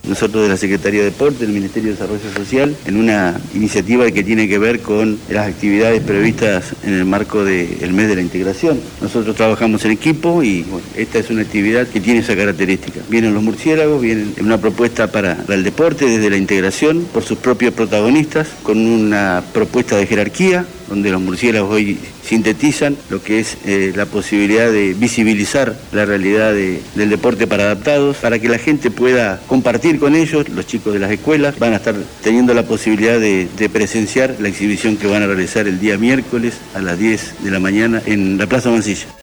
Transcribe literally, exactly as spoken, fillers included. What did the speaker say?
nosotros de la Secretaría de Deporte, del Ministerio de Desarrollo Social, en una iniciativa que tiene que ver con las actividades previstas en el marco del mes de la integración. Nosotros trabajamos en equipo y bueno, esta es una actividad que tiene esa característica. Vienen los murciélagos, vienen en una propuesta para, para el deporte desde la integración por sus propios protagonistas, con una propuesta de jerarquía, donde los murciélagos hoy sintetizan lo que es eh, la posibilidad de visibilizar la realidad de, del deporte para adaptados, para que la gente pueda compartir con ellos. Los chicos de las escuelas van a estar teniendo la posibilidad de, de presenciar la exhibición que van a realizar el día miércoles a las diez de la mañana en la Plaza Mansilla.